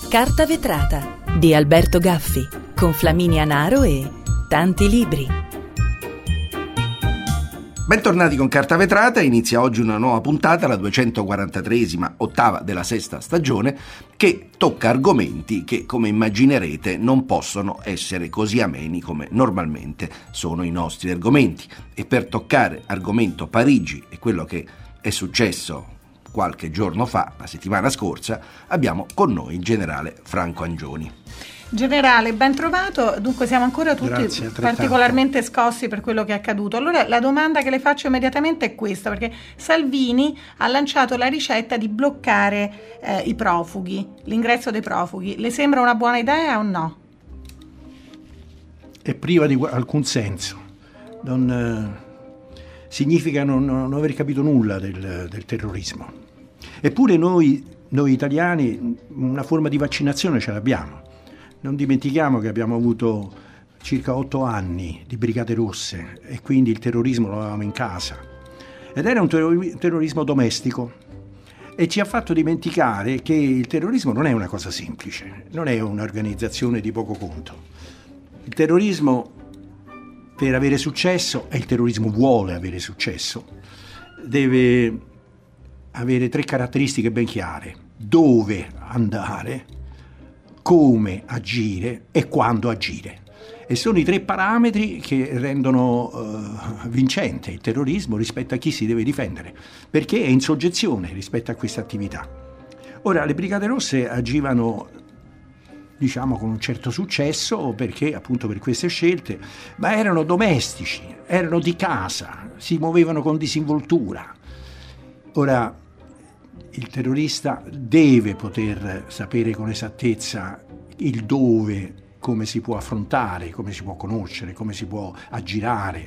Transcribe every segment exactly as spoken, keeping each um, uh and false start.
Carta vetrata di Alberto Gaffi con Flaminia Naro e tanti libri. Bentornati con Carta Vetrata, inizia oggi una nuova puntata, la duecentoquarantatreesima, ottava della sesta stagione, che tocca argomenti che, come immaginerete, non possono essere così ameni come normalmente sono i nostri argomenti. E per toccare argomento Parigi e quello che è successo qualche giorno fa, la settimana scorsa, abbiamo con noi il generale Franco Angioni. Generale, ben trovato. Dunque siamo ancora tutti Grazie, particolarmente scossi per quello che è accaduto. Allora la domanda che le faccio immediatamente è questa, perché Salvini ha lanciato la ricetta di bloccare eh, i profughi, l'ingresso dei profughi. Le sembra una buona idea o no? È priva di alcun senso. Non, eh, significa non, non aver capito nulla del, del terrorismo. Eppure noi, noi italiani una forma di vaccinazione ce l'abbiamo. Non dimentichiamo che abbiamo avuto circa otto anni di Brigate Rosse e quindi il terrorismo lo avevamo in casa. Ed era un terror- terrorismo domestico e ci ha fatto dimenticare che il terrorismo non è una cosa semplice, non è un'organizzazione di poco conto. Il terrorismo, per avere successo, e il terrorismo vuole avere successo, deve avere tre caratteristiche ben chiare: dove andare, come agire e quando agire. E sono i tre parametri che rendono uh, vincente il terrorismo rispetto a chi si deve difendere, perché è in soggezione rispetto a questa attività. Ora, le Brigate Rosse agivano, diciamo, con un certo successo perché appunto per queste scelte, ma erano domestici, erano di casa, si muovevano con disinvoltura. Ora, il terrorista deve poter sapere con esattezza il dove, come si può affrontare, come si può conoscere, come si può aggirare.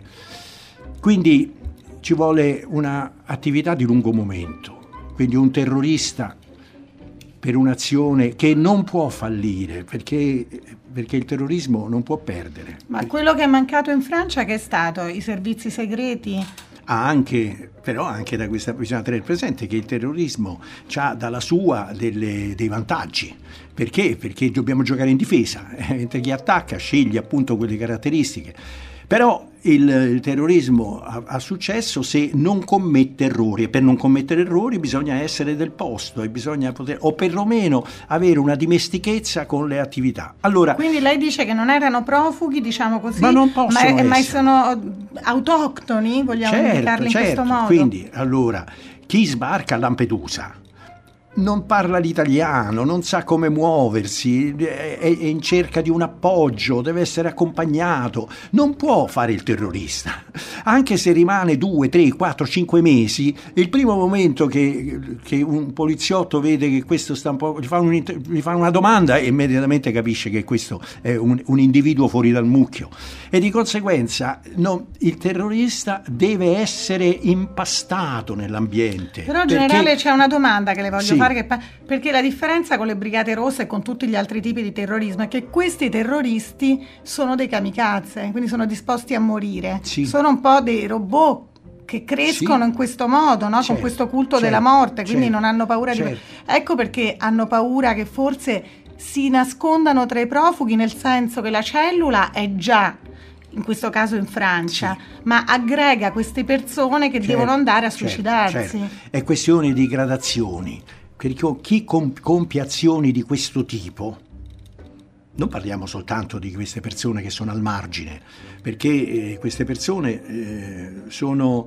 Quindi ci vuole un'attività di lungo momento. Quindi un terrorista per un'azione che non può fallire, perché, perché il terrorismo non può perdere. Ma quello che è mancato in Francia che è stato? I servizi segreti? Ah, anche, però anche da questa bisogna tenere presente che il terrorismo ha dalla sua delle, dei vantaggi. Perché? Perché dobbiamo giocare in difesa, mentre chi attacca sceglie appunto quelle caratteristiche. Però il, il terrorismo ha, ha successo se non commette errori, e per non commettere errori bisogna essere del posto e bisogna poter, o perlomeno avere una dimestichezza con le attività. Allora, quindi lei dice che non erano profughi, diciamo così, ma non possono ma, ma essere. sono autoctoni, vogliamo certo, indicarli certo. in questo modo. Quindi, allora, chi sbarca a Lampedusa non parla l'italiano, non sa come muoversi, è, è in cerca di un appoggio, deve essere accompagnato, non può fare il terrorista. Anche se rimane due, tre, quattro, cinque mesi, il primo momento che, che un poliziotto vede che questo sta un po', gli fa, un, gli fa una domanda e immediatamente capisce che questo è un, un individuo fuori dal mucchio. E di conseguenza no, il terrorista deve essere impastato nell'ambiente. Però generale perché, c'è una domanda che le voglio sì. fare, che, perché la differenza con le Brigate Rosse e con tutti gli altri tipi di terrorismo è che questi terroristi sono dei kamikaze, quindi sono disposti a morire, sì. sono un po' dei robot che crescono sì. in questo modo, no? certo, con questo culto certo, della morte, quindi certo, non hanno paura certo. di... Ecco perché hanno paura che forse si nascondano tra i profughi, nel senso che la cellula è già, in questo caso in Francia, sì. ma aggrega queste persone che certo, devono andare a suicidarsi. Certo, certo. È questione di gradazioni. Chi compie azioni di questo tipo, non parliamo soltanto di queste persone che sono al margine, perché eh, queste persone eh, sono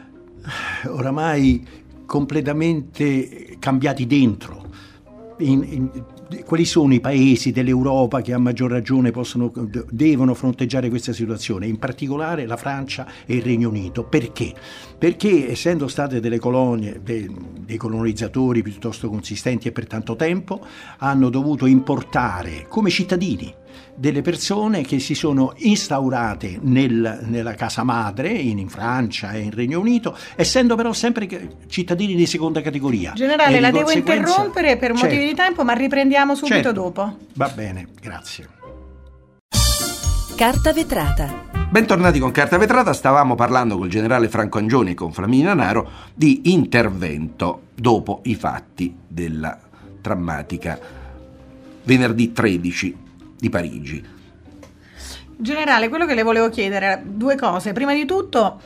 oramai completamente cambiati dentro. In, in, quali sono i paesi dell'Europa che a maggior ragione possono, devono fronteggiare questa situazione? In particolare la Francia e il Regno Unito. Perché? Perché essendo state delle colonie, dei, dei colonizzatori piuttosto consistenti e per tanto tempo, hanno dovuto importare come cittadini delle persone che si sono instaurate nel, nella casa madre in, in Francia e in Regno Unito, essendo però sempre cittadini di seconda categoria. Generale, la devo conseguenza... interrompere per certo. motivi di tempo, ma riprendiamo subito certo. dopo. Va bene, grazie. Carta vetrata. Bentornati con Carta Vetrata, stavamo parlando col generale Franco Angioni e con Flaminia Naro di intervento dopo i fatti della drammatica venerdì tredici di Parigi. Generale, quello che le volevo chiedere, due cose. Prima di tutto,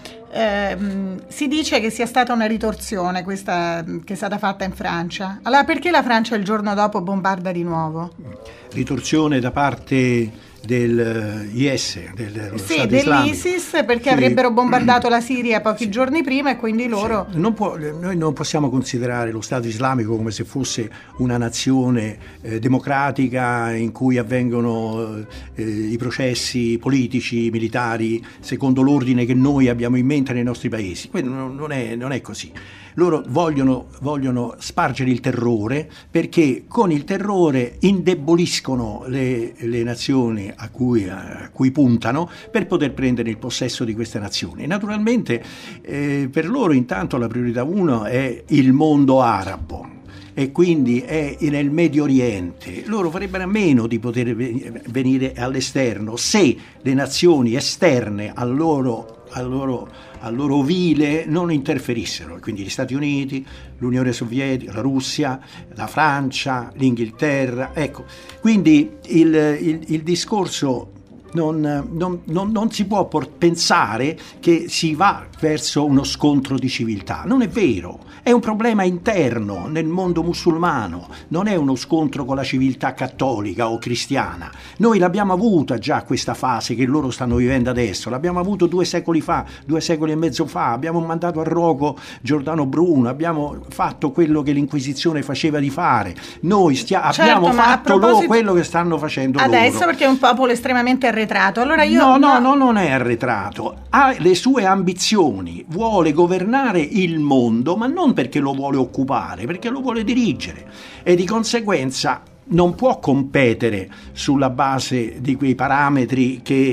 ehm, si dice che sia stata una ritorsione questa che è stata fatta in Francia. Allora, perché la Francia il giorno dopo bombarda di nuovo? Ritorsione da parte del I S, dello sì, Stato dell'ISIS, islamico, perché che avrebbero bombardato la Siria pochi sì. giorni prima e quindi loro... Sì. Non può, noi non possiamo considerare lo Stato islamico come se fosse una nazione eh, democratica in cui avvengono eh, i processi politici, militari, secondo l'ordine che noi abbiamo in mente nei nostri paesi. Quindi non, non, è, non è così. Loro vogliono, vogliono spargere il terrore, perché con il terrore indeboliscono le, le nazioni a cui, a cui puntano, per poter prendere il possesso di queste nazioni. Naturalmente eh, per loro intanto la priorità uno è il mondo arabo e quindi è nel Medio Oriente. Loro farebbero a meno di poter venire all'esterno se le nazioni esterne al loro, al loro, al loro ovile non interferissero, quindi gli Stati Uniti, l'Unione Sovietica, la Russia, la Francia, l'Inghilterra. Ecco, quindi il, il, il discorso Non, non, non, non si può por- pensare che si va verso uno scontro di civiltà. Non è vero, è un problema interno nel mondo musulmano, non è uno scontro con la civiltà cattolica o cristiana. Noi l'abbiamo avuta già questa fase che loro stanno vivendo adesso, l'abbiamo avuto due secoli fa, due secoli e mezzo fa, abbiamo mandato a rogo Giordano Bruno, abbiamo fatto quello che l'Inquisizione faceva di fare, noi stia- certo, abbiamo fatto loro quello che stanno facendo adesso loro. Adesso perché è un popolo estremamente arretrato. Allora io no, no, no, non è arretrato, ha le sue ambizioni, vuole governare il mondo, ma non perché lo vuole occupare, perché lo vuole dirigere e di conseguenza non può competere sulla base di quei parametri che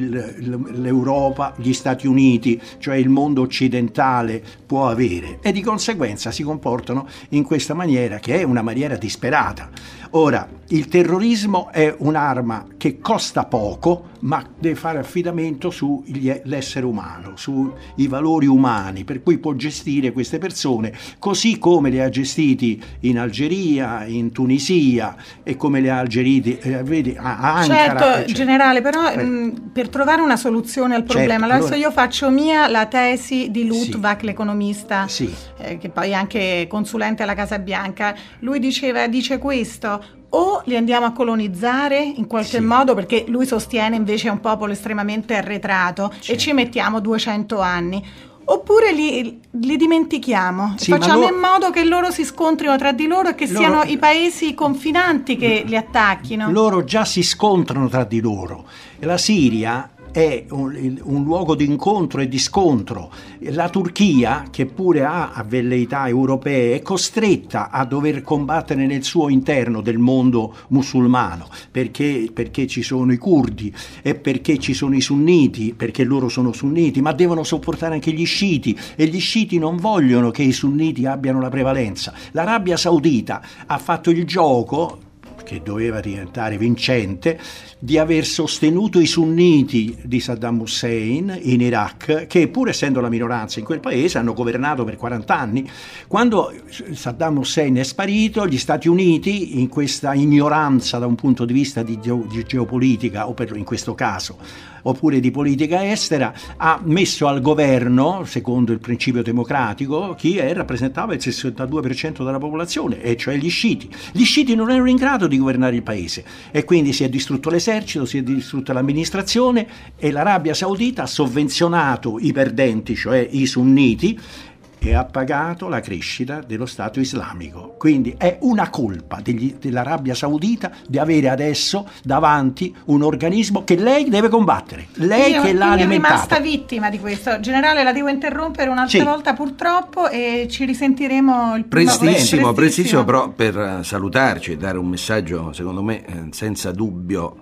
il, l'Europa, gli Stati Uniti, cioè il mondo occidentale può avere, e di conseguenza si comportano in questa maniera, che è una maniera disperata. Ora, il terrorismo è un'arma che costa poco, ma deve fare affidamento sull'essere umano, sui valori umani, per cui può gestire queste persone così come le ha gestiti in Algeria, in Tunisia e come le ha gestiti eh, vedi, a Ankara. Certo, eccetera. Generale, però eh. mh, per trovare una soluzione al problema, certo, adesso allora... io faccio mia la tesi di Luttwak, sì. l'economista, sì. eh, che poi è anche consulente alla Casa Bianca. Lui diceva, dice questo: o li andiamo a colonizzare in qualche sì. modo, perché lui sostiene invece è un popolo estremamente arretrato, certo. e ci mettiamo duecento anni, oppure li, li dimentichiamo, sì, facciamo loro... in modo che loro si scontrino tra di loro e che loro... siano i paesi confinanti che li attacchino. Loro già si scontrano tra di loro. La Siria è un, un luogo di incontro e di scontro. La Turchia, che pure ha velleità europee, è costretta a dover combattere nel suo interno del mondo musulmano, perché, perché ci sono i curdi e perché ci sono i sunniti, perché loro sono sunniti, ma devono sopportare anche gli sciiti, e gli sciiti non vogliono che i sunniti abbiano la prevalenza. L'Arabia Saudita ha fatto il gioco, che doveva diventare vincente, di aver sostenuto i sunniti di Saddam Hussein in Iraq, che pur essendo la minoranza in quel paese hanno governato per quaranta anni. Quando Saddam Hussein è sparito, gli Stati Uniti, in questa ignoranza da un punto di vista di, geo, di geopolitica, o per, in questo caso, oppure di politica estera, ha messo al governo, secondo il principio democratico, chi è, rappresentava il sessantadue per cento della popolazione, e cioè gli sciiti. Gli sciiti non erano in grado di governare il paese e quindi si è distrutto l'esercito, si è distrutta l'amministrazione, e l'Arabia Saudita ha sovvenzionato i perdenti, cioè i sunniti, e ha pagato la crescita dello Stato islamico. Quindi è una colpa degli, dell'Arabia Saudita di avere adesso davanti un organismo che lei deve combattere, lei io, che l'ha alimentato. Io è rimasta vittima di questo. Generale, la devo interrompere un'altra sì. volta purtroppo, e ci risentiremo il prestissimo, prestissimo, prestissimo però per salutarci e dare un messaggio, secondo me, senza dubbio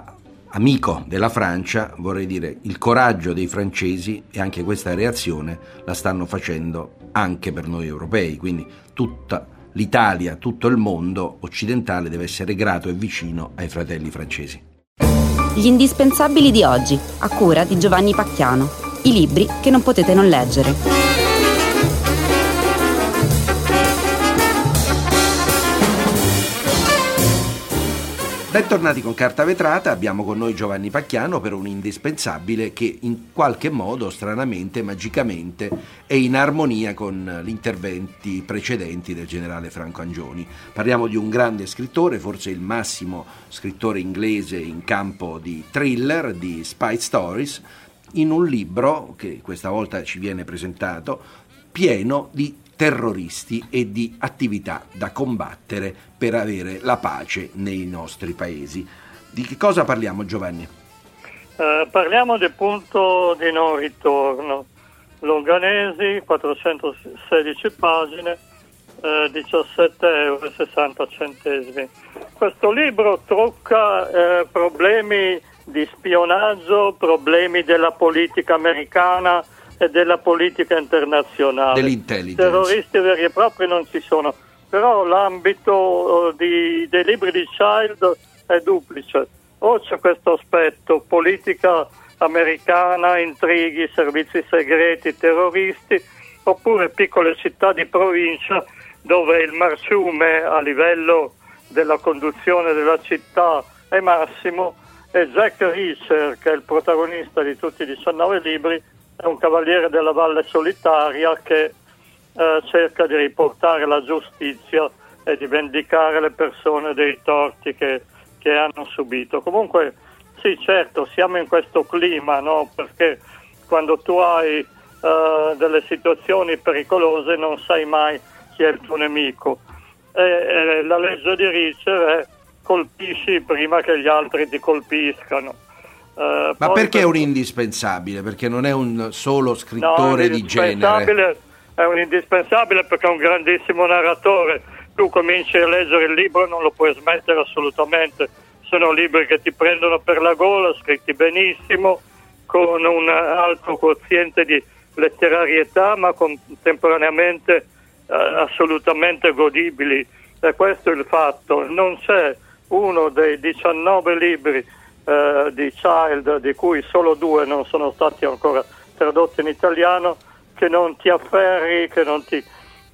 amico della Francia. Vorrei dire, il coraggio dei francesi e anche questa reazione la stanno facendo anche per noi europei, quindi tutta l'Italia, tutto il mondo occidentale deve essere grato e vicino ai fratelli francesi. Gli indispensabili di oggi, a cura di Giovanni Pacchiano, i libri che non potete non leggere. Bentornati con Carta Vetrata, abbiamo con noi Giovanni Pacchiano per un indispensabile che in qualche modo, stranamente, magicamente, è in armonia con gli interventi precedenti del generale Franco Angioni. Parliamo di un grande scrittore, forse il massimo scrittore inglese in campo di thriller, di spy stories, in un libro che questa volta ci viene presentato, pieno di terroristi e di attività da combattere per avere la pace nei nostri paesi. Di che cosa parliamo, Giovanni? Eh, parliamo del punto di non ritorno. Longanesi, quattrocentosedici pagine, eh, diciassette euro e sessanta centesimi. Questo libro tocca eh, problemi di spionaggio, problemi della politica americana e della politica internazionale. Dell'intelligence. Terroristi veri e propri non ci sono, però l'ambito di, dei libri di Child è duplice. O c'è questo aspetto, politica americana, intrighi, servizi segreti, terroristi, oppure piccole città di provincia dove il marciume a livello della conduzione della città è massimo, e Jack Reacher, che è il protagonista di tutti i diciannove libri, è un cavaliere della Valle Solitaria che eh, cerca di riportare la giustizia e di vendicare le persone dei torti che, che hanno subito. Comunque sì, certo, siamo in questo clima, no? Perché quando tu hai eh, delle situazioni pericolose non sai mai chi è il tuo nemico. E, e la legge di Reacher è colpisci prima che gli altri ti colpiscano. Uh, Ma perché per... è un indispensabile? Perché non è un solo scrittore no, di genere? È un indispensabile perché è un grandissimo narratore. Tu cominci a leggere il libro e non lo puoi smettere assolutamente. Sono libri che ti prendono per la gola, scritti benissimo, con un alto quoziente di letterarietà, ma contemporaneamente eh, assolutamente godibili. E questo è il fatto. Non c'è uno dei diciannove libri Uh, di Child, di cui solo due non sono stati ancora tradotti in italiano, che non ti afferri, che non ti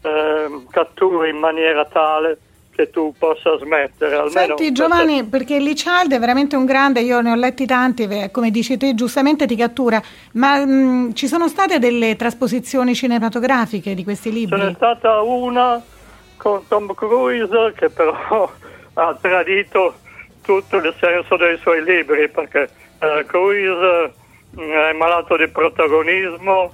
uh, catturi in maniera tale che tu possa smettere. Almeno Senti Giovanni, perché Lee Child è veramente un grande, io ne ho letti tanti, come dici te giustamente ti cattura, ma mh, ci sono state delle trasposizioni cinematografiche di questi libri? Ce n'è stata una con Tom Cruise che però ha tradito tutto il senso dei suoi libri, perché eh, Cruise è malato di protagonismo,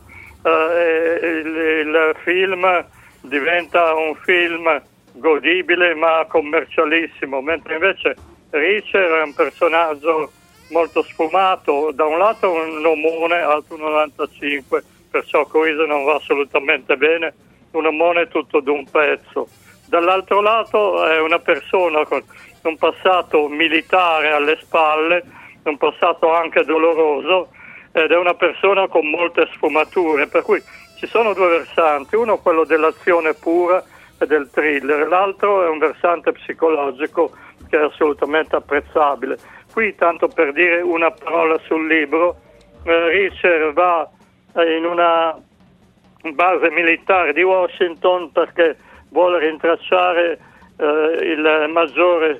eh, e il, il film diventa un film godibile ma commercialissimo, mentre invece Reacher è un personaggio molto sfumato. Da un lato un omone alto uno virgola novantacinque, perciò Cruise non va assolutamente bene, un omone tutto d'un pezzo. Dall'altro lato è una persona con un passato militare alle spalle, un passato anche doloroso, ed è una persona con molte sfumature, per cui ci sono due versanti, uno quello dell'azione pura e del thriller, l'altro è un versante psicologico che è assolutamente apprezzabile. Qui, tanto per dire una parola sul libro, eh, Reacher va in una base militare di Washington perché vuole rintracciare eh, il maggiore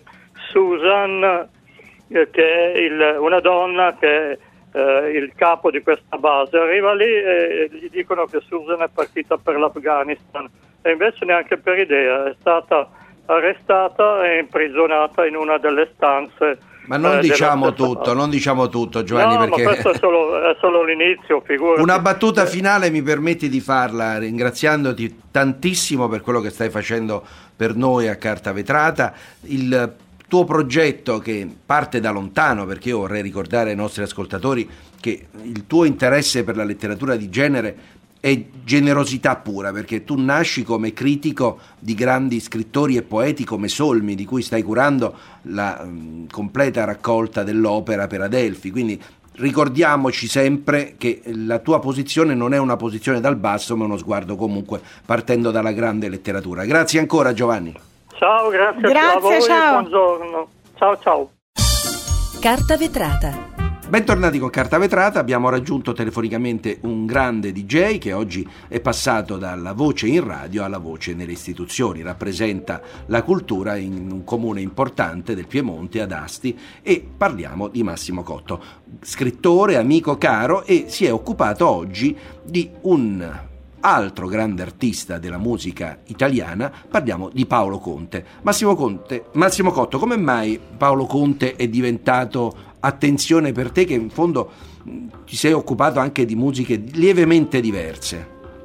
Susan, eh, che è il, una donna che è eh, il capo di questa base. Arriva lì e gli dicono che Susan è partita per l'Afghanistan, e invece neanche per idea, è stata arrestata e imprigionata in una delle stanze. Ma non eh, diciamo tutto, non diciamo tutto, Giovanni, no, perché ma questo è solo, è solo l'inizio, figurati. Una battuta finale mi permetti di farla, ringraziandoti tantissimo per quello che stai facendo per noi a Carta Vetrata. Il tuo progetto, che parte da lontano, perché io vorrei ricordare ai nostri ascoltatori che il tuo interesse per la letteratura di genere è generosità pura, perché tu nasci come critico di grandi scrittori e poeti come Solmi, di cui stai curando la um, completa raccolta dell'opera per Adelphi, quindi ricordiamoci sempre che la tua posizione non è una posizione dal basso, ma uno sguardo comunque partendo dalla grande letteratura. Grazie ancora, Giovanni. Ciao, grazie, grazie a voi, ciao. buongiorno. Ciao ciao. Carta Vetrata. Bentornati con Carta Vetrata. Abbiamo raggiunto telefonicamente un grande D J che oggi è passato dalla voce in radio alla voce nelle istituzioni, rappresenta la cultura in un comune importante del Piemonte, ad Asti, e parliamo di Massimo Cotto, scrittore, amico caro, e si è occupato oggi di un altro grande artista della musica italiana. Parliamo di Paolo Conte. Massimo Conte, Massimo Cotto, come mai Paolo Conte è diventato attenzione per te, che in fondo ti sei occupato anche di musiche lievemente diverse?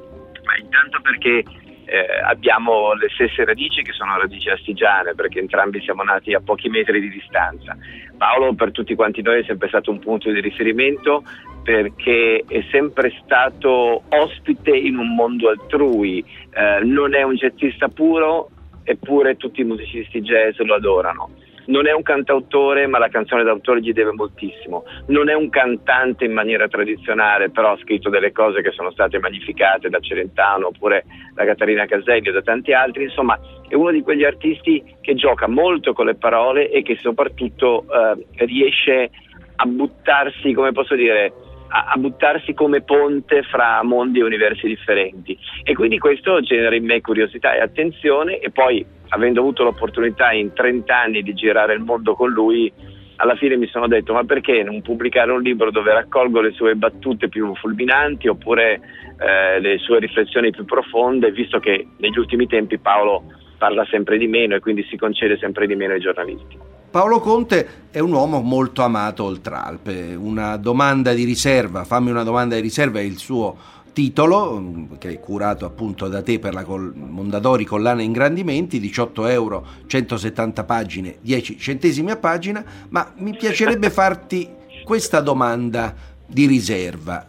Ma intanto perché eh, abbiamo le stesse radici, che sono radici astigiane, perché entrambi siamo nati a pochi metri di distanza. Paolo per tutti quanti noi è sempre stato un punto di riferimento, perché è sempre stato ospite in un mondo altrui, eh, non è un jazzista puro, eppure tutti i musicisti jazz lo adorano. Non è un cantautore, ma la canzone d'autore gli deve moltissimo. Non è un cantante in maniera tradizionale, però ha scritto delle cose che sono state magnificate da Celentano oppure da Caterina Caselli o da tanti altri. Insomma, è uno di quegli artisti che gioca molto con le parole e che soprattutto eh, riesce a buttarsi, come posso dire, a, a buttarsi come ponte fra mondi e universi differenti. E quindi questo genera in me curiosità e attenzione, e poi, avendo avuto l'opportunità in trenta anni di girare il mondo con lui, alla fine mi sono detto: ma perché non pubblicare un libro dove raccolgo le sue battute più fulminanti oppure eh, le sue riflessioni più profonde, visto che negli ultimi tempi Paolo parla sempre di meno e quindi si concede sempre di meno ai giornalisti. Paolo Conte è un uomo molto amato oltralpe. Una domanda di riserva, fammi una domanda di riserva, è il suo titolo, che è curato appunto da te per la Col- Mondadori Collana Ingrandimenti, diciotto euro, centosettanta pagine, dieci centesimi a pagina. Ma mi piacerebbe farti questa domanda di riserva: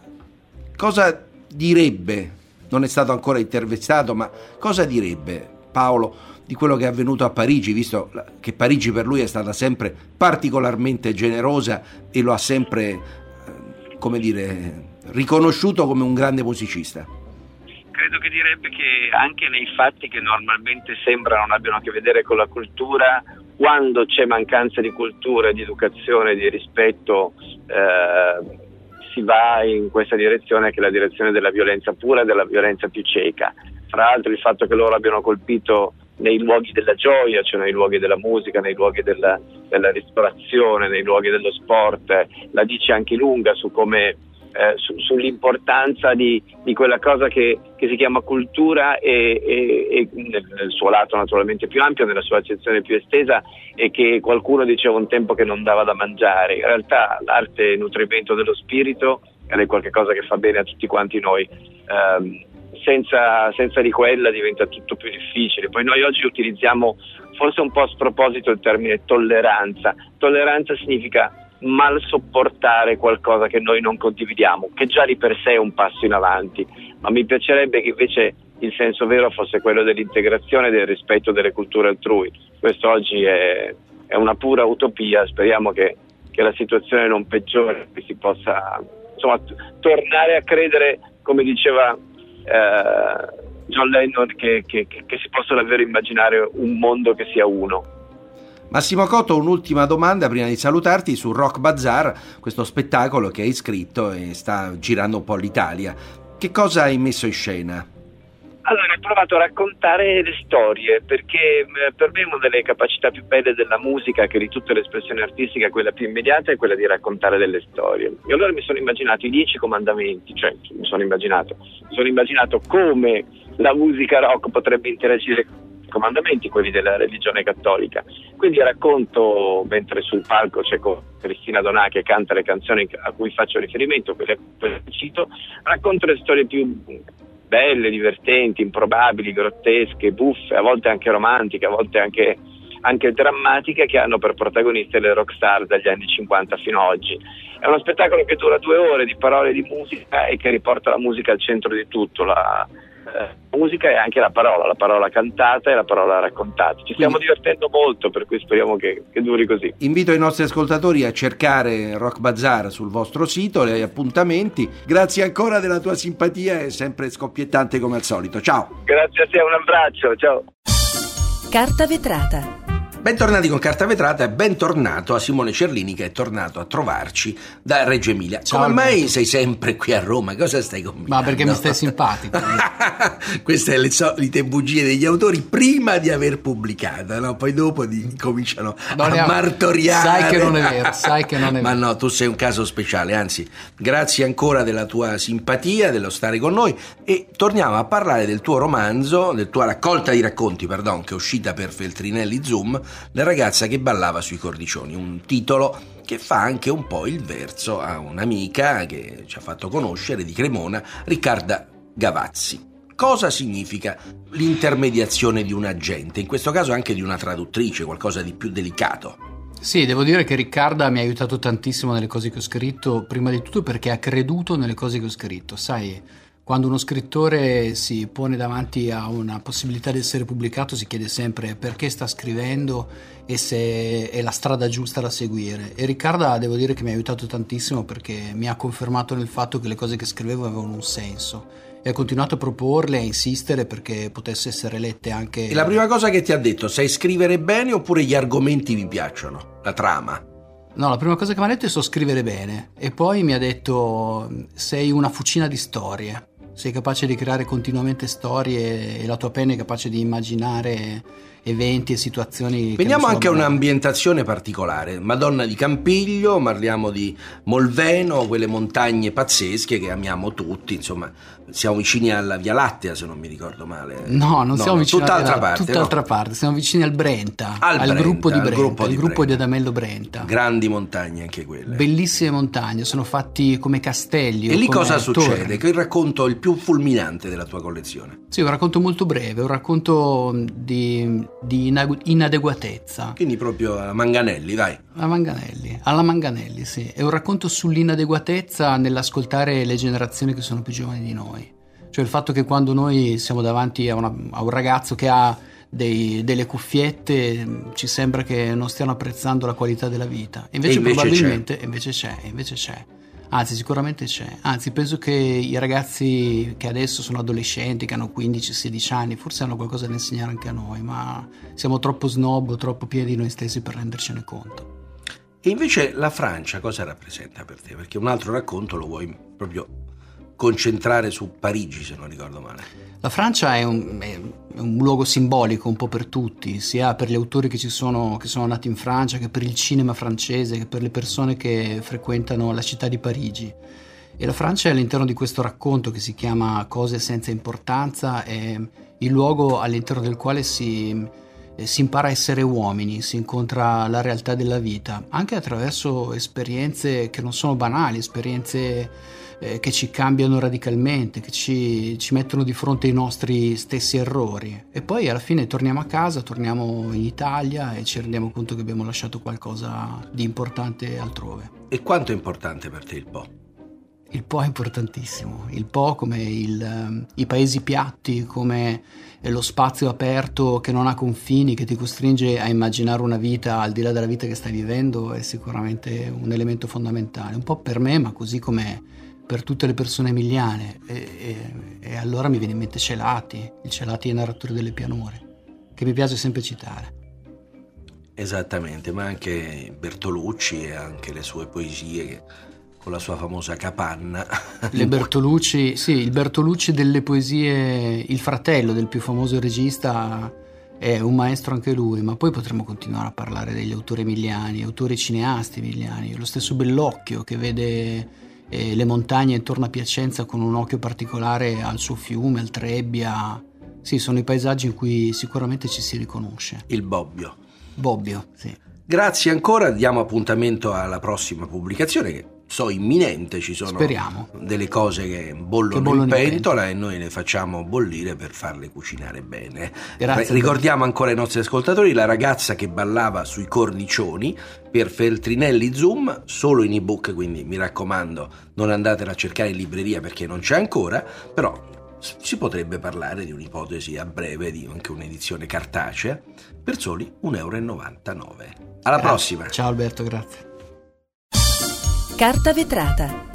cosa direbbe, non è stato ancora intervistato, ma cosa direbbe Paolo di quello che è avvenuto a Parigi, visto che Parigi per lui è stata sempre particolarmente generosa e lo ha sempre, come dire, riconosciuto come un grande musicista? Credo che direbbe che anche nei fatti che normalmente sembrano non abbiano a che vedere con la cultura, quando c'è mancanza di cultura, di educazione, di rispetto, eh, si va in questa direzione, che è la direzione della violenza pura, della violenza più cieca. Fra l'altro il fatto che loro abbiano colpito nei luoghi della gioia, cioè nei luoghi della musica, nei luoghi della, della ristorazione, nei luoghi dello sport, eh, la dice anche lunga su come eh, su, sull'importanza di, di quella cosa che, che si chiama cultura, e, e, e nel, nel suo lato naturalmente più ampio, nella sua accezione più estesa, e che qualcuno diceva un tempo che non dava da mangiare. In realtà l'arte è nutrimento dello spirito ed è qualcosa che fa bene a tutti quanti noi. Um, Senza, senza di quella diventa tutto più difficile. Poi noi oggi utilizziamo forse un po' a sproposito il termine tolleranza. Tolleranza significa mal sopportare qualcosa che noi non condividiamo, che già di per sé è un passo in avanti, ma mi piacerebbe che invece il senso vero fosse quello dell'integrazione e del rispetto delle culture altrui. Questo oggi è, è una pura utopia. Speriamo che, che la situazione non peggiori, che si possa insomma t- tornare a credere, come diceva Uh, John Lennon, che, che, che si possa davvero immaginare un mondo che sia uno. Massimo Cotto, un'ultima domanda prima di salutarti su Rock Bazaar, questo spettacolo che hai scritto e sta girando un po' l'Italia. Che cosa hai messo in scena? Allora, ho provato a raccontare le storie, perché per me una delle capacità più belle della musica, che di tutte le espressioni artistiche, quella più immediata, è quella di raccontare delle storie. E allora mi sono immaginato i dieci comandamenti, cioè mi sono immaginato, mi sono immaginato come la musica rock potrebbe interagire con i comandamenti, quelli della religione cattolica. Quindi racconto, mentre sul palco c'è Cristina Donà che canta le canzoni a cui faccio riferimento, quelle che cito, racconto le storie più belle, divertenti, improbabili, grottesche, buffe, a volte anche romantiche, a volte anche, anche drammatiche, che hanno per protagoniste le rockstar dagli anni cinquanta fino ad oggi. È uno spettacolo che dura due ore di parole e di musica e che riporta la musica al centro di tutto. La, la musica è anche la parola, la parola cantata e la parola raccontata. Ci stiamo divertendo molto, per cui speriamo che, che duri così. Invito i nostri ascoltatori a cercare Rock Bazaar sul vostro sito, gli appuntamenti. Grazie ancora della tua simpatia, è sempre scoppiettante come al solito. Ciao. Grazie a te, un abbraccio, ciao. Carta Vetrata. Bentornati con Carta Vetrata e bentornato a Simone Cerlini, che è tornato a trovarci da Reggio Emilia. Ciao, Come mai Alberto. sei sempre qui a Roma? Cosa stai combinando? Ma perché mi stai simpatico. Queste sono le solite bugie degli autori prima di aver pubblicato, no? Poi dopo di, cominciano Non a è- martoriare. sai che non è vero, sai che non è Ma vero. no, tu sei un caso speciale, anzi, grazie ancora della tua simpatia, dello stare con noi, e torniamo a parlare del tuo romanzo, del tua raccolta di racconti, pardon, che è uscita per Feltrinelli Zoom, La ragazza che ballava sui cornicioni, un titolo che fa anche un po' il verso a un'amica che ci ha fatto conoscere di Cremona, Riccarda Gavazzi. Cosa significa l'intermediazione di un agente, in questo caso anche di una traduttrice, qualcosa di più delicato? Sì, devo dire che Riccarda mi ha aiutato tantissimo nelle cose che ho scritto, prima di tutto perché ha creduto nelle cose che ho scritto. Sai, quando uno scrittore si pone davanti a una possibilità di essere pubblicato si chiede sempre perché sta scrivendo e se è la strada giusta da seguire. E Riccarda devo dire che mi ha aiutato tantissimo perché mi ha confermato nel fatto che le cose che scrivevo avevano un senso. E ha continuato a proporle, a insistere perché potesse essere lette anche... E la prima cosa che ti ha detto, sai scrivere bene oppure gli argomenti vi piacciono? La trama? No, la prima cosa che mi ha detto è so scrivere bene e poi mi ha detto sei una fucina di storie, sei capace di creare continuamente storie e la tua penna è capace di immaginare eventi e situazioni. Veniamo che non anche a sono banali. un'ambientazione particolare, Madonna di Campiglio, parliamo di Molveno, quelle montagne pazzesche che amiamo tutti, insomma siamo vicini alla Via Lattea se non mi ricordo male. No, non siamo vicini tutt'altra alla- parte, tutt'altra no? parte, siamo vicini al Brenta, Al al Brenta, gruppo di al Brenta, gruppo il di gruppo di Brenta. Adamello Brenta. Grandi montagne anche quelle. Bellissime montagne, sono fatti come castelli. E o lì come cosa succede? torri. Che il racconto il più fulminante della tua collezione? Sì, un racconto molto breve, un racconto di, di ina- inadeguatezza. Quindi proprio a Manganelli, dai. A Manganelli, alla Manganelli, sì. È un racconto sull'inadeguatezza nell'ascoltare le generazioni che sono più giovani di noi. Cioè il fatto che quando noi siamo davanti a, una- a un ragazzo che ha dei- delle cuffiette ci sembra che non stiano apprezzando la qualità della vita. E invece, E invece probabilmente e invece c'è, e invece c'è. Anzi, sicuramente c'è. Anzi, penso che i ragazzi che adesso sono adolescenti, che hanno quindici sedici anni, forse hanno qualcosa da insegnare anche a noi, ma siamo troppo snob, troppo pieni di noi stessi per rendercene conto. E invece la Francia cosa rappresenta per te? Perché un altro racconto lo vuoi proprio concentrare su Parigi, se non ricordo male. La Francia è un, è un luogo simbolico un po' per tutti, sia per gli autori che ci sono, che sono nati in Francia, che per il cinema francese, che per le persone che frequentano la città di Parigi. E la Francia è all'interno di questo racconto che si chiama Cose senza importanza, è il luogo all'interno del quale si, eh, si impara a essere uomini, si incontra la realtà della vita, anche attraverso esperienze che non sono banali, esperienze eh, che ci cambiano radicalmente, che ci, ci mettono di fronte ai nostri stessi errori. E poi alla fine torniamo a casa, torniamo in Italia e ci rendiamo conto che abbiamo lasciato qualcosa di importante altrove. E quanto è importante per te il Po? Il Po è importantissimo, il Po come il, um, i paesi piatti, come lo spazio aperto che non ha confini, che ti costringe a immaginare una vita al di là della vita che stai vivendo, è sicuramente un elemento fondamentale, un po' per me, ma così come per tutte le persone emiliane. E, e, e allora mi viene in mente Celati, il Celati è il narratore delle pianure, che mi piace sempre citare. Esattamente, ma anche Bertolucci e anche le sue poesie che, con la sua famosa capanna. Le Bertolucci, sì, il Bertolucci delle poesie, il fratello del più famoso regista, è un maestro anche lui, ma poi potremmo continuare a parlare degli autori emiliani, autori cineasti emiliani, lo stesso Bellocchio che vede eh, le montagne intorno a Piacenza con un occhio particolare al suo fiume, al Trebbia. Sì, sono i paesaggi in cui sicuramente ci si riconosce. Il Bobbio. Bobbio, sì. Grazie ancora, diamo appuntamento alla prossima pubblicazione che so imminente, ci sono Speriamo. delle cose che bollono, Che bollono in in pentola e noi le facciamo bollire per farle cucinare bene. Grazie. Ricordiamo ancora ai nostri ascoltatori La ragazza che ballava sui cornicioni per Feltrinelli Zoom, solo in ebook, quindi mi raccomando non andatela a cercare in libreria perché non c'è ancora, però si potrebbe parlare di un'ipotesi a breve di anche un'edizione cartacea per soli un euro e novantanove. Alla Grazie. prossima. Ciao Alberto, grazie. Carta vetrata.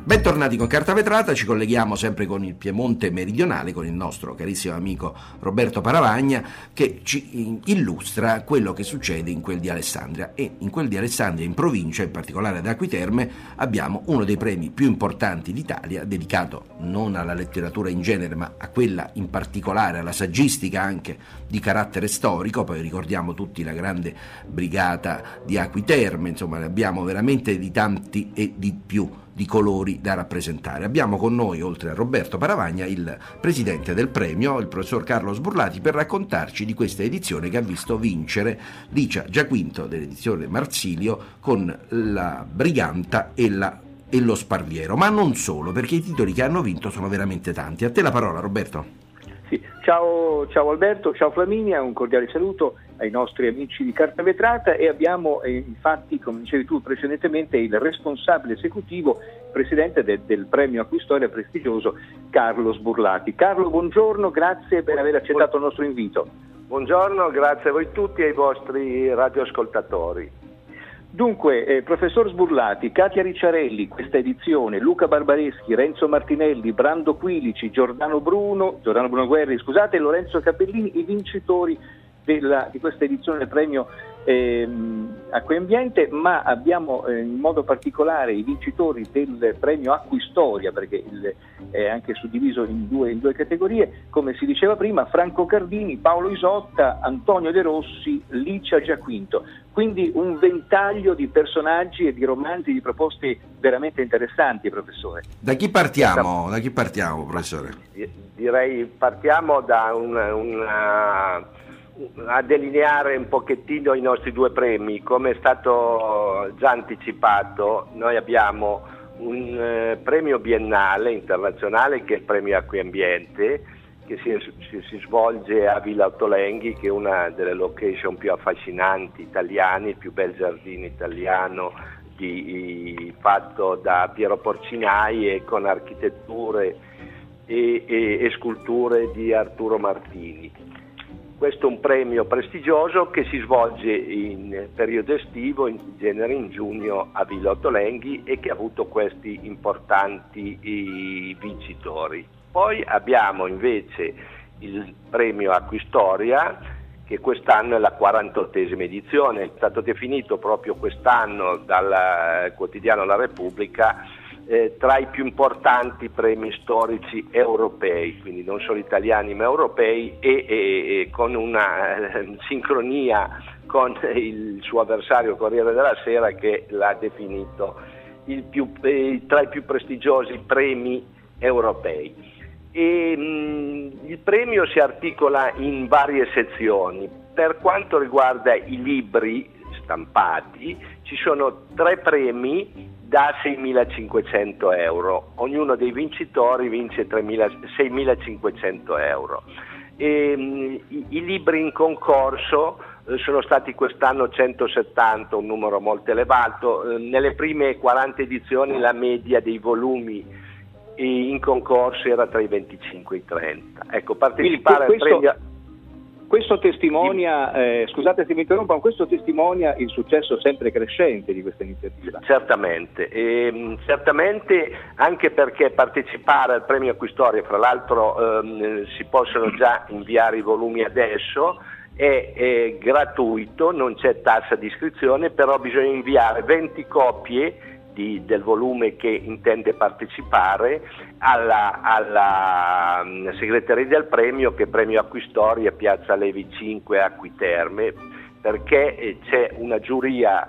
Bentornati con Carta Vetrata, ci colleghiamo sempre con il Piemonte meridionale, con il nostro carissimo amico Roberto Paravagna, che ci illustra quello che succede in quel di Alessandria. E in quel di Alessandria, in provincia, in particolare ad Acqui Terme, abbiamo uno dei premi più importanti d'Italia, dedicato non alla letteratura in genere, ma a quella in particolare, alla saggistica anche di carattere storico. Poi ricordiamo tutti la grande brigata di Acqui Terme, insomma ne abbiamo veramente di tanti e di più di colori da rappresentare. Abbiamo con noi, oltre a Roberto Paravagna, il presidente del premio, il professor Carlo Sburlati, per raccontarci di questa edizione che ha visto vincere Licia Giaquinto dell'edizione Marsilio con La Briganta e, la, e Lo Sparviero. Ma non solo, perché i titoli che hanno vinto sono veramente tanti. A te la parola, Roberto. Sì. Ciao, ciao Alberto, ciao Flaminia, un cordiale saluto ai nostri amici di Carta Vetrata, e abbiamo eh, infatti, come dicevi tu precedentemente, il responsabile esecutivo, presidente de, del premio Acquistoria prestigioso, Carlo Sburlati. Carlo, buongiorno, grazie per aver accettato il nostro invito. Buongiorno, grazie a voi tutti e ai vostri radioascoltatori. Dunque, eh, professor Sburlati, Katia Ricciarelli, questa edizione, Luca Barbareschi, Renzo Martinelli, Brando Quilici, Giordano Bruno, Giordano Bruno Guerri, scusate, e Lorenzo Capellini, i vincitori della, di questa edizione del premio ehm, Acquiambiente, ma abbiamo eh, in modo particolare i vincitori del premio Acquistoria, perché il, è anche suddiviso in due, in due categorie, come si diceva prima, Franco Cardini, Paolo Isotta, Antonio De Rossi, Licia Giaquinto. Quindi un ventaglio di personaggi e di romanzi, di proposte veramente interessanti, professore. Da chi partiamo, da chi partiamo professore? Direi partiamo da una, una, a delineare un pochettino i nostri due premi. Come è stato già anticipato, noi abbiamo un eh, premio biennale internazionale che è il premio Acquiambiente, che si, si, si svolge a Villa Ottolenghi, che è una delle location più affascinanti italiane, il più bel giardino italiano di, fatto da Piero Porcinai e con architetture e, e, e sculture di Arturo Martini. Questo è un premio prestigioso che si svolge in periodo estivo, in genere in giugno a Villa Ottolenghi, e che ha avuto questi importanti i, vincitori. Poi abbiamo invece il premio Acquistoria, che quest'anno è la quarantottesima edizione, è stato definito proprio quest'anno dal quotidiano La Repubblica eh, tra i più importanti premi storici europei, quindi non solo italiani ma europei, e, e, e con una eh, sincronia con il suo avversario Corriere della Sera, che l'ha definito il più, eh, tra i più prestigiosi premi europei. E, mh, il premio si articola in varie sezioni. Per quanto riguarda i libri stampati, ci sono tre premi da seimilacinquecento euro, ognuno dei vincitori vince seimilacinquecento euro. E, mh, i, i libri in concorso eh, sono stati quest'anno centosettanta, un numero molto elevato. Eh, nelle prime quaranta edizioni la media dei volumi in concorso era tra i venticinque e i trenta. Ecco, partecipare questo, al premio... questo testimonia, eh, scusate se mi interrompo, ma questo testimonia il successo sempre crescente di questa iniziativa. Certamente, e, certamente anche perché partecipare al premio Acquistoria, fra l'altro ehm, si possono già inviare i volumi adesso, è, è gratuito, non c'è tassa di iscrizione, però bisogna inviare venti copie Di, del volume che intende partecipare alla, alla um, segreteria del premio, che è Premio Acquistoria, Piazza Levi cinque, Acqui Terme, perché eh, c'è una giuria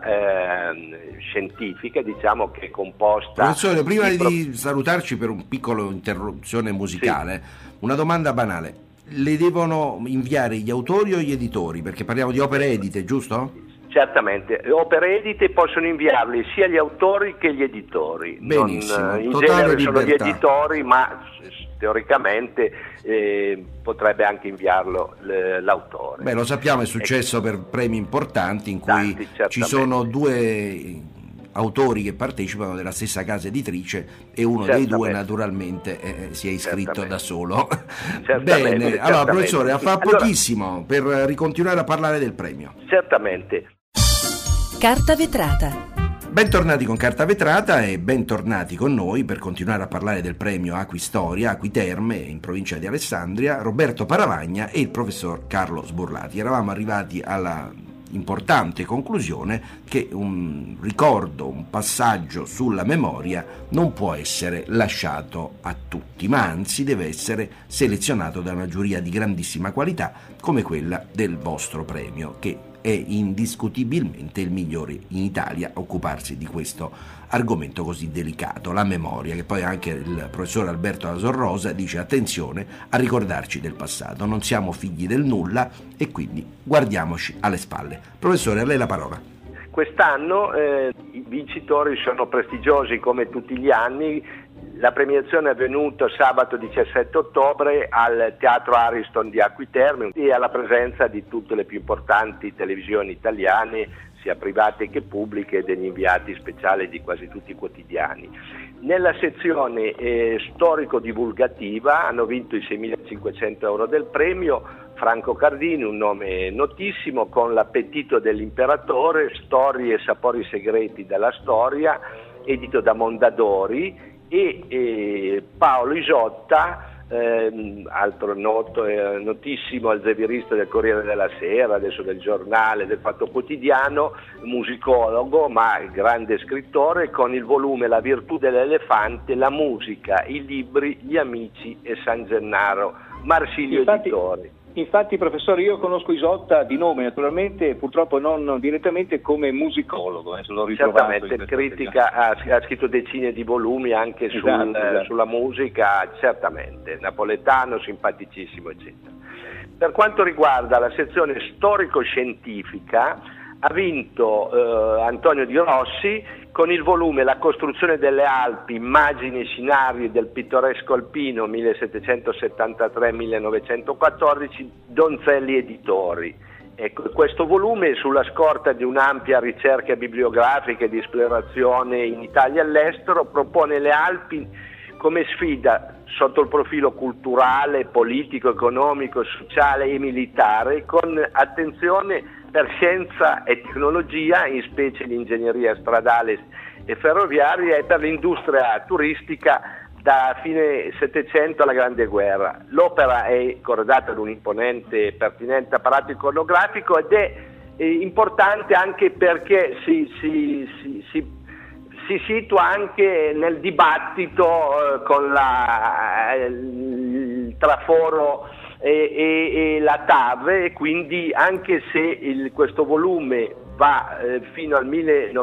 eh, scientifica, diciamo, che è composta... Professore, prima di, pro... di salutarci per un piccolo interruzione musicale, sì. Una domanda banale: le devono inviare gli autori o gli editori? Perché parliamo di opere edite, giusto? Certamente, le opere edite possono inviarle sia gli autori che gli editori. Benissimo, non, in totale genere libertà. Sono gli editori, ma teoricamente eh, potrebbe anche inviarlo l- l'autore. Beh, lo sappiamo, è successo ecco. per premi importanti in cui Tanti, ci sono due autori che partecipano della stessa casa editrice e uno dei due naturalmente eh, si è iscritto da solo. Bene, allora certamente. Professore, a fra allora, pochissimo per ricontinuare a parlare del premio. Certamente. Carta vetrata. Bentornati con Carta Vetrata e bentornati con noi per continuare a parlare del premio Acquistoria, Acquiterme in provincia di Alessandria, Roberto Paravagna e il professor Carlo Sburlati. Eravamo arrivati alla importante conclusione che un ricordo, un passaggio sulla memoria non può essere lasciato a tutti, ma anzi deve essere selezionato da una giuria di grandissima qualità come quella del vostro premio, che è indiscutibilmente il migliore in Italia a occuparsi di questo argomento così delicato, la memoria, che poi anche il professor Alberto Asorrosa dice attenzione a ricordarci del passato, non siamo figli del nulla e quindi guardiamoci alle spalle. Professore, a lei la parola. Quest'anno eh, i vincitori sono prestigiosi come tutti gli anni. La premiazione è avvenuta sabato diciassette ottobre al Teatro Ariston di Acquiterme e alla presenza di tutte le più importanti televisioni italiane, sia private che pubbliche, e degli inviati speciali di quasi tutti i quotidiani. Nella sezione eh, storico-divulgativa hanno vinto i seimilacinquecento euro del premio Franco Cardini, un nome notissimo, con L'appetito dell'imperatore, storie e sapori segreti della storia, edito da Mondadori, e eh, Paolo Isotta, eh, altro noto, eh, notissimo alzevierista del Corriere della Sera, adesso del Giornale, del Fatto Quotidiano, musicologo ma grande scrittore, con il volume La virtù dell'elefante, la musica, i libri, gli amici e San Gennaro, Marsilio Infatti... Editori. Infatti, professore, io conosco Isotta di nome, naturalmente, purtroppo non direttamente, come musicologo. Eh, se l'ho ritrovato. Certamente, critica, ha, ha scritto decine di volumi anche sul, esatto, esatto. sulla musica, certamente, napoletano, simpaticissimo, eccetera. Per quanto riguarda la sezione storico-scientifica, ha vinto eh, Antonio Di Rossi con il volume La costruzione delle Alpi, immagini e scenari del pittoresco alpino millesettecentosettantatré millenovecentoquattordici, Donzelli Editori. Ecco, questo volume, sulla scorta di un'ampia ricerca bibliografica e di esplorazione in Italia e all'estero, propone le Alpi come sfida sotto il profilo culturale, politico, economico, sociale e militare, con attenzione per scienza e tecnologia, in specie l'ingegneria stradale e ferroviaria, e per l'industria turistica da fine Settecento alla Grande Guerra. L'opera è corredata da un imponente e pertinente apparato iconografico ed è eh, importante anche perché si, si, si, si si situa anche nel dibattito eh, con la, eh, il traforo e, e, e la T A V, e quindi anche se il, questo volume va eh, fino al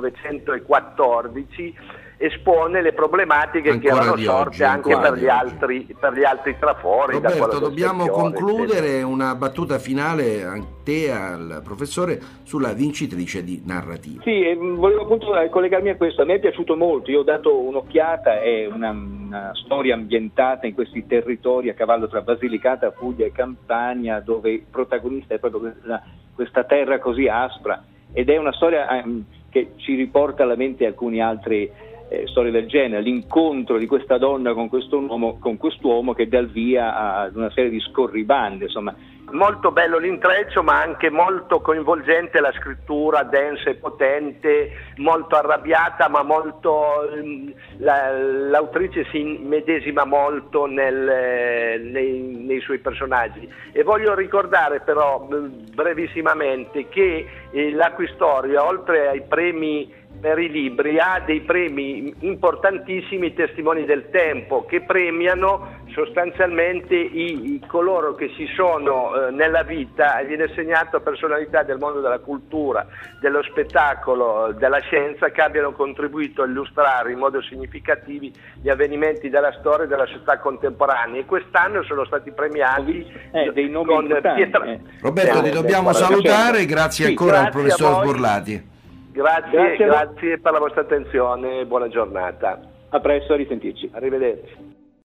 millenovecentoquattordici, espone le problematiche ancora che erano sorte oggi, anche per gli, oggi. altri, per gli altri trafori. Roberto, dobbiamo concludere, eccetera. Una battuta finale a te, al professore, sulla vincitrice di narrativa. Sì, eh, volevo appunto collegarmi a questo. A me è piaciuto molto, io ho dato un'occhiata, è una, una storia ambientata in questi territori a cavallo tra Basilicata, Puglia e Campania, dove il protagonista è proprio questa, questa terra così aspra, ed è una storia eh, che ci riporta alla mente alcuni altri Eh, storie del genere, l'incontro di questa donna con questo uomo, con quest'uomo che dà il via ad una serie di scorribande, insomma. Molto bello l'intreccio, ma anche molto coinvolgente la scrittura, densa e potente, molto arrabbiata, ma molto la, l'autrice si immedesima molto nel, nei, nei suoi personaggi. E voglio ricordare però brevissimamente che eh, l'Acquistoria, oltre ai premi per i libri, ha dei premi importantissimi, testimoni del tempo, che premiano sostanzialmente i, i coloro che si sono eh, nella vita, e viene assegnato a personalità del mondo della cultura, dello spettacolo, della scienza, che abbiano contribuito a illustrare in modo significativo gli avvenimenti della storia e della società contemporanea, e quest'anno sono stati premiati eh, dei nomi con Pietra... eh. Roberto, ti dobbiamo salutare, grazie sì, ancora grazie al professor voi. Sburlati. Grazie, Grazie, grazie per la vostra attenzione e buona giornata. A presto, a risentirci. Arrivederci.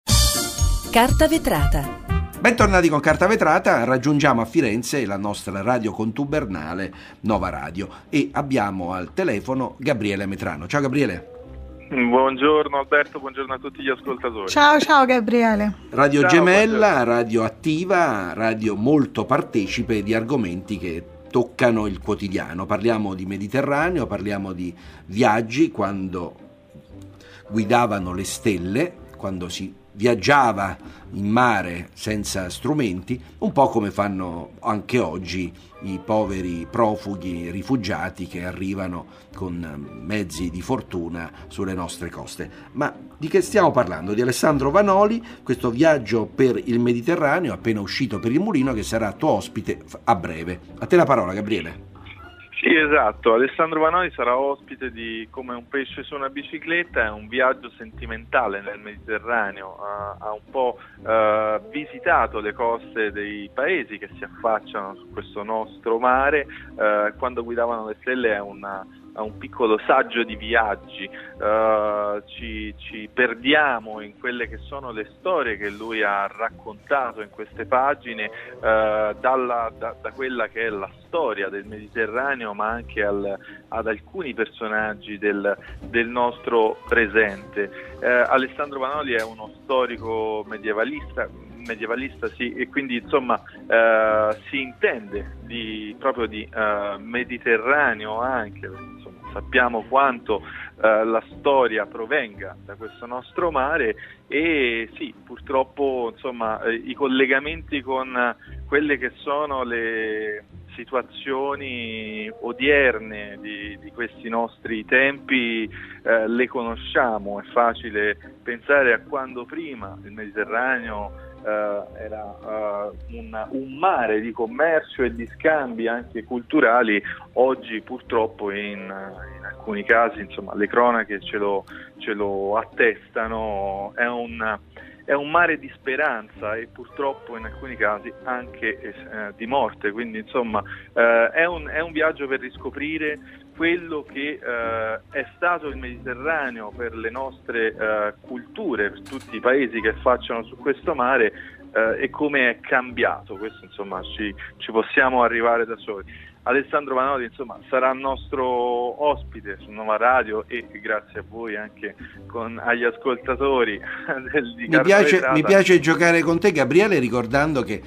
Carta Vetrata. Bentornati con Carta Vetrata, raggiungiamo a Firenze la nostra radio contubernale Nova Radio e abbiamo al telefono Gabriele Metrano. Ciao Gabriele. Buongiorno Alberto, buongiorno a tutti gli ascoltatori. Ciao, ciao Gabriele. Radio Ciao, gemella, buongiorno. radio attiva, radio molto partecipe di argomenti che toccano il quotidiano. Parliamo di Mediterraneo, parliamo di viaggi quando guidavano le stelle, quando si viaggiava in mare senza strumenti, un po' come fanno anche oggi i poveri profughi rifugiati che arrivano con mezzi di fortuna sulle nostre coste. Ma di che stiamo parlando? Di Alessandro Vanoli, questo viaggio per il Mediterraneo appena uscito per il Mulino, che sarà tuo ospite a breve. A te la parola, Gabriele. Sì, esatto, Alessandro Vanoli sarà ospite di Come un pesce su una bicicletta, è un viaggio sentimentale nel Mediterraneo, ha, ha un po' eh, visitato le coste dei paesi che si affacciano su questo nostro mare, eh, quando guidavano le stelle è una a un piccolo saggio di viaggi, uh, ci, ci perdiamo in quelle che sono le storie che lui ha raccontato in queste pagine, uh, dalla, da, da quella che è la storia del Mediterraneo, ma anche al, ad alcuni personaggi del, del nostro presente. Uh, Alessandro Vanoli è uno storico medievalista, medievalista sì, e quindi insomma uh, si intende di, proprio di uh, Mediterraneo anche, insomma, sappiamo quanto eh, la storia provenga da questo nostro mare e sì, purtroppo insomma eh, i collegamenti con eh, quelle che sono le situazioni odierne di, di questi nostri tempi eh, le conosciamo. È facile pensare a quando prima il Mediterraneo Uh, era uh, un, un mare di commercio e di scambi anche culturali. Oggi purtroppo in, in alcuni casi, insomma, le cronache ce lo, ce lo attestano, è un, è un mare di speranza e purtroppo in alcuni casi anche eh, di morte, quindi insomma eh, è, un, è un viaggio per riscoprire quello che eh, è stato il Mediterraneo per le nostre eh, culture, per tutti i paesi che affacciano su questo mare eh, e come è cambiato. Questo insomma ci, ci possiamo arrivare da soli. Alessandro Vanoli insomma sarà nostro ospite su Nova Radio e grazie a voi anche con, agli ascoltatori del, di mi piace, mi piace giocare con te, Gabriele, ricordando che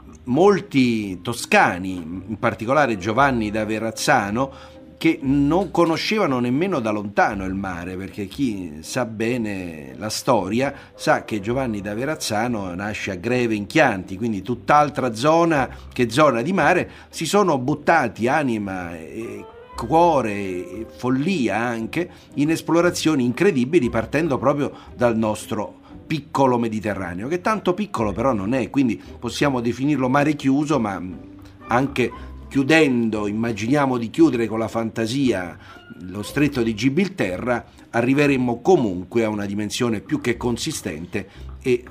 molti toscani, in particolare Giovanni da Verrazzano, che non conoscevano nemmeno da lontano il mare, perché chi sa bene la storia sa che Giovanni da Verrazzano nasce a Greve in Chianti, quindi tutt'altra zona che zona di mare. Si sono buttati anima e cuore e follia anche in esplorazioni incredibili, partendo proprio dal nostro piccolo Mediterraneo, che tanto piccolo però non è, quindi possiamo definirlo mare chiuso, ma anche chiudendo, immaginiamo di chiudere con la fantasia lo stretto di Gibilterra, arriveremmo comunque a una dimensione più che consistente e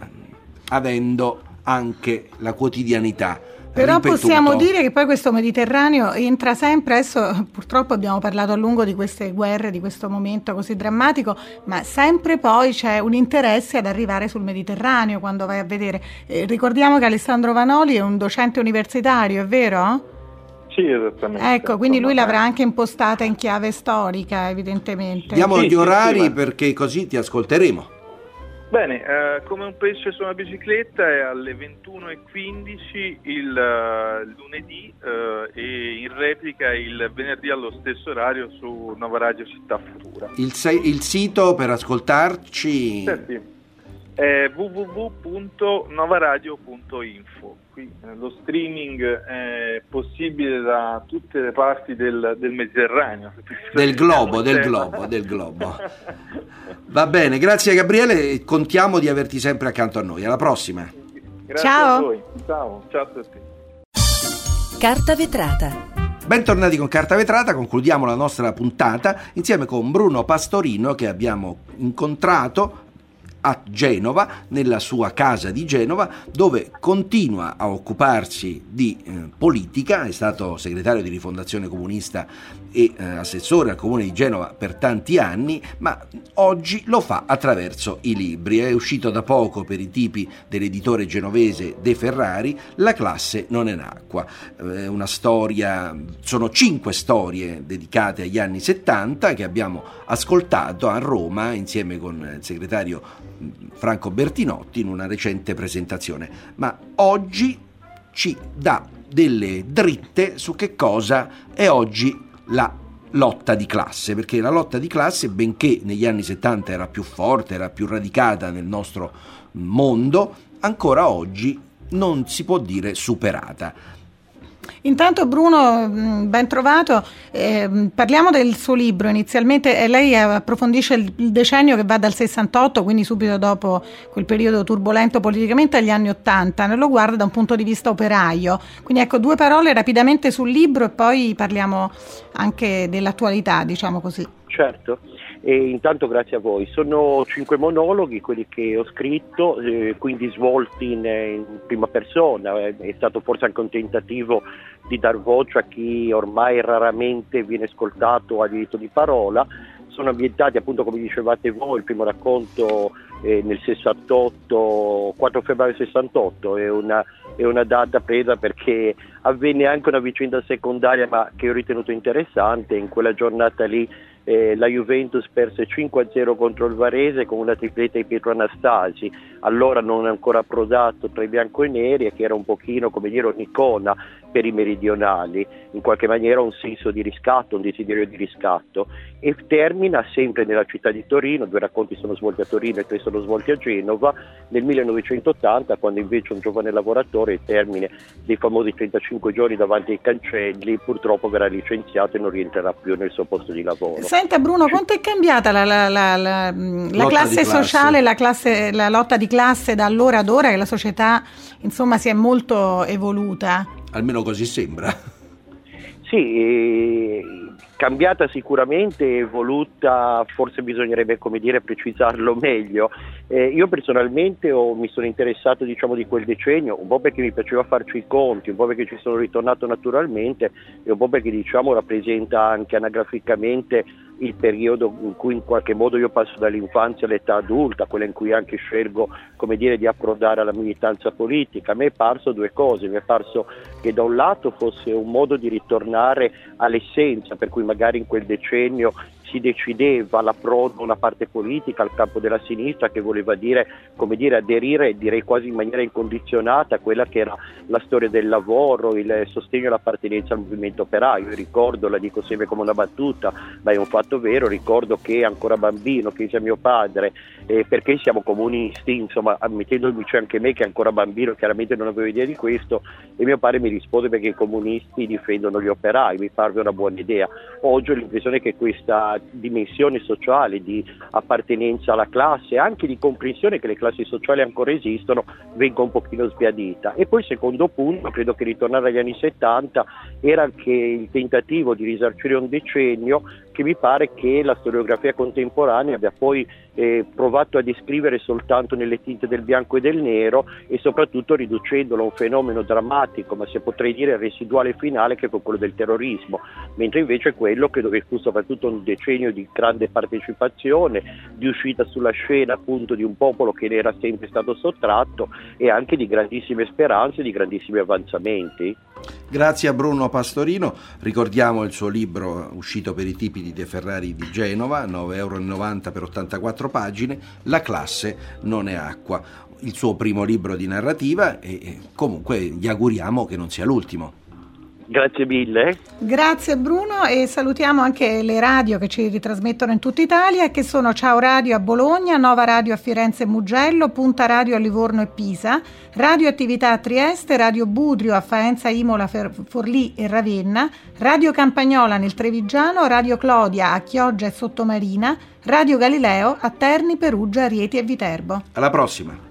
avendo anche la quotidianità. Però ripetuto. Possiamo dire che poi questo Mediterraneo entra sempre, adesso purtroppo abbiamo parlato a lungo di queste guerre, di questo momento così drammatico, ma sempre poi c'è un interesse ad arrivare sul Mediterraneo quando vai a vedere. Eh, ricordiamo che Alessandro Vanoli è un docente universitario, è vero? Sì, esattamente. Ecco, quindi lui l'avrà anche impostata in chiave storica, evidentemente. Diamo sì, gli orari sì, sì, perché così ti ascolteremo. Bene, eh, Come un pesce su una bicicletta è alle ventuno e quindici il uh, lunedì uh, e in replica il venerdì allo stesso orario su Nova Radio Città Futura. Il, se- il sito per ascoltarci? Sì, sì. È w w w punto novaradio punto info. Qui eh, lo streaming è possibile da tutte le parti del, del Mediterraneo. Del globo, del globo, del globo. Va bene, grazie Gabriele, contiamo di averti sempre accanto a noi. Alla prossima. Grazie Ciao. a voi. Ciao, ciao a tutti. Carta vetrata. Bentornati con Carta Vetrata, concludiamo la nostra puntata insieme con Bruno Pastorino, che abbiamo incontrato a Genova, nella sua casa di Genova, dove continua a occuparsi di eh, politica. È stato segretario di Rifondazione Comunista e eh, assessore al Comune di Genova per tanti anni, ma oggi lo fa attraverso i libri. È uscito da poco per i tipi dell'editore genovese De Ferrari La classe non è nacqua. È una storia, sono cinque storie dedicate agli anni settanta che abbiamo ascoltato a Roma insieme con il segretario Franco Bertinotti in una recente presentazione, ma oggi ci dà delle dritte su che cosa è oggi la lotta di classe, perché la lotta di classe, benché negli anni settanta era più forte, era più radicata nel nostro mondo, ancora oggi non si può dire superata. Intanto Bruno, ben trovato, eh, parliamo del suo libro. Inizialmente eh, lei approfondisce il, il decennio che va dal sessantotto, quindi subito dopo quel periodo turbolento politicamente, agli anni ottanta, ne lo guarda da un punto di vista operaio. Quindi ecco, due parole rapidamente sul libro e poi parliamo anche dell'attualità, diciamo così. Certo. E intanto grazie a voi. Sono cinque monologhi quelli che ho scritto, eh, quindi svolti in, in prima persona. È, è stato forse anche un tentativo di dar voce a chi ormai raramente viene ascoltato o ha diritto di parola. Sono ambientati, appunto, come dicevate voi, il primo racconto eh, nel sessantotto, quattro febbraio sessantotto, è una, è una data presa perché avvenne anche una vicenda secondaria ma che ho ritenuto interessante. In quella giornata lì Eh, la Juventus perse cinque a zero contro il Varese con una tripletta di Pietro Anastasi, allora non ancora approdato tra i bianconeri, e che era un pochino, come dire, un'icona per i meridionali, in qualche maniera un senso di riscatto, un desiderio di riscatto, e termina sempre nella città di Torino. Due racconti sono svolti a Torino e tre sono svolti a Genova, nel millenovecentottanta, quando invece un giovane lavoratore, al termine dei famosi trentacinque giorni davanti ai cancelli, purtroppo verrà licenziato e non rientrerà più nel suo posto di lavoro. Senta Bruno, quanto è cambiata la, la, la, la, la classe sociale, la, classe, la lotta di classe da allora ad ora, che la società insomma si è molto evoluta? Almeno così sembra. Sì, eh, cambiata sicuramente, evoluta forse bisognerebbe, come dire, precisarlo meglio. Eh, io personalmente ho, mi sono interessato, diciamo, di quel decennio, un po' perché mi piaceva farci i conti, un po' perché ci sono ritornato naturalmente e un po' perché, diciamo, rappresenta anche anagraficamente il periodo in cui in qualche modo io passo dall'infanzia all'età adulta, quella in cui anche scelgo, come dire, di approdare alla militanza politica. A me è parso due cose: mi è parso che da un lato fosse un modo di ritornare all'essenza, per cui magari in quel decennio si decideva l'approdo a una parte politica, al campo della sinistra, che voleva dire, come dire, aderire, direi quasi in maniera incondizionata, a quella che era la storia del lavoro, il sostegno e l'appartenenza al movimento operaio. Io ricordo, la dico sempre come una battuta, ma è un fatto vero, ricordo che ancora bambino, che sia mio padre, eh, perché siamo comunisti, insomma, ammettendomi c'è anche me che ancora bambino chiaramente non avevo idea di questo, e mio padre mi rispose: perché i comunisti difendono gli operai. Mi parve una buona idea. Oggi ho l'impressione che questa dimensione sociale di appartenenza alla classe, anche di comprensione che le classi sociali ancora esistono, venga un pochino sbiadita. E poi, secondo punto, credo che ritornare agli anni settanta era anche il tentativo di risarcire un decennio che mi pare che la storiografia contemporanea abbia poi eh, provato a descrivere soltanto nelle tinte del bianco e del nero, e soprattutto riducendolo a un fenomeno drammatico, ma se potrei dire residuale finale, che è quello del terrorismo, mentre invece quello credo che fu soprattutto un decennio di grande partecipazione, di uscita sulla scena appunto di un popolo che ne era sempre stato sottratto, e anche di grandissime speranze, di grandissimi avanzamenti. Grazie a Bruno Pastorino. Ricordiamo il suo libro uscito per i tipi di De Ferrari di Genova, nove euro e novanta per ottantaquattro pagine, La classe non è acqua, il suo primo libro di narrativa, e comunque gli auguriamo che non sia l'ultimo. Grazie mille. Grazie Bruno, e salutiamo anche le radio che ci ritrasmettono in tutta Italia, che sono Ciao Radio a Bologna, Nova Radio a Firenze e Mugello, Punta Radio a Livorno e Pisa, Radio Attività a Trieste, Radio Budrio a Faenza, Imola, Forlì e Ravenna, Radio Campagnola nel Trevigiano, Radio Clodia a Chioggia e Sottomarina, Radio Galileo a Terni, Perugia, Rieti e Viterbo. Alla prossima.